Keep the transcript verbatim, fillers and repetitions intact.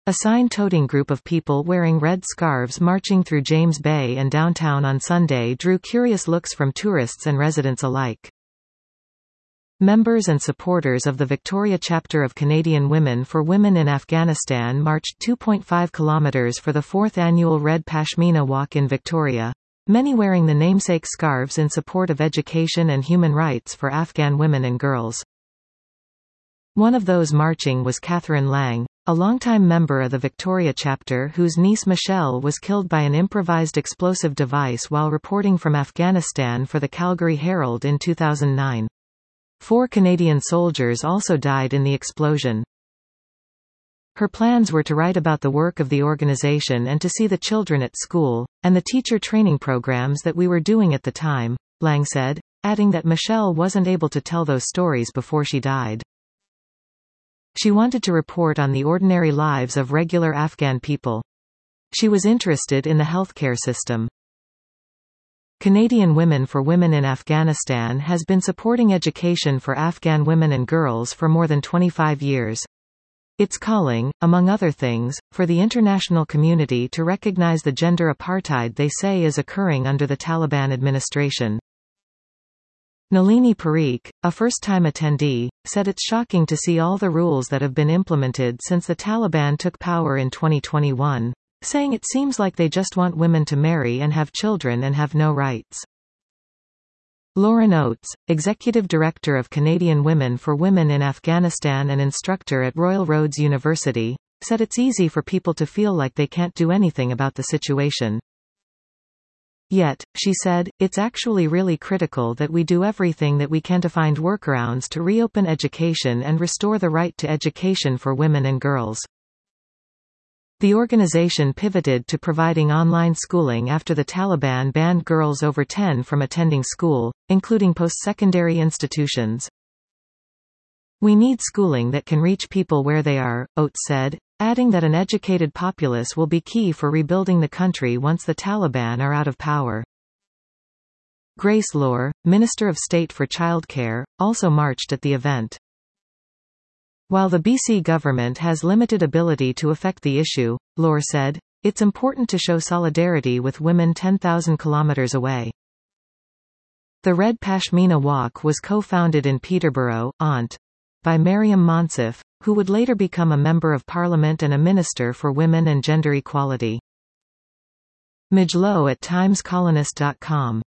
A sign-toting group of people wearing red scarves marching through James Bay and downtown on Sunday drew curious looks from tourists and residents alike. Members and supporters of the Victoria chapter of Canadian Women for Women in Afghanistan marched two point five kilometres for the fourth annual Red Pashmina Walk in Victoria, many wearing the namesake scarves in support of education and human rights for Afghan women and girls. One of those marching was Catherine Lang, a longtime member of the Victoria chapter whose niece Michelle was killed by an improvised explosive device while reporting from Afghanistan for the Calgary Herald in two thousand nine. Four Canadian soldiers also died in the explosion. Her plans were to write about the work of the organization and to see the children at school, and the teacher training programs that we were doing at the time, Lang said, adding that Michelle wasn't able to tell those stories before she died. She wanted to report on the ordinary lives of regular Afghan people. She was interested in the healthcare system. Canadian Women for Women in Afghanistan has been supporting education for Afghan women and girls for more than twenty-five years. It's calling, among other things, for the international community to recognize the gender apartheid they say is occurring under the Taliban administration. Nalini Parikh, a first-time attendee, said it's shocking to see all the rules that have been implemented since the Taliban took power in twenty twenty-one, saying it seems like they just want women to marry and have children and have no rights. Lauren Oates, Executive Director of Canadian Women for Women in Afghanistan and instructor at Royal Roads University, said it's easy for people to feel like they can't do anything about the situation. Yet, she said, it's actually really critical that we do everything that we can to find workarounds to reopen education and restore the right to education for women and girls. The organization pivoted to providing online schooling after the Taliban banned girls over ten from attending school, including post-secondary institutions. We need schooling that can reach people where they are, Oates said, adding that an educated populace will be key for rebuilding the country once the Taliban are out of power. Grace Lohr, Minister of State for Childcare, also marched at the event. While the B C government has limited ability to affect the issue, Lohr said, it's important to show solidarity with women ten thousand kilometers away. The Red Pashmina Walk was co-founded in Peterborough, Ont. by Mariam Monsef, who would later become a Member of Parliament and a Minister for Women and Gender Equality. Midge Lowe at times colonist dot com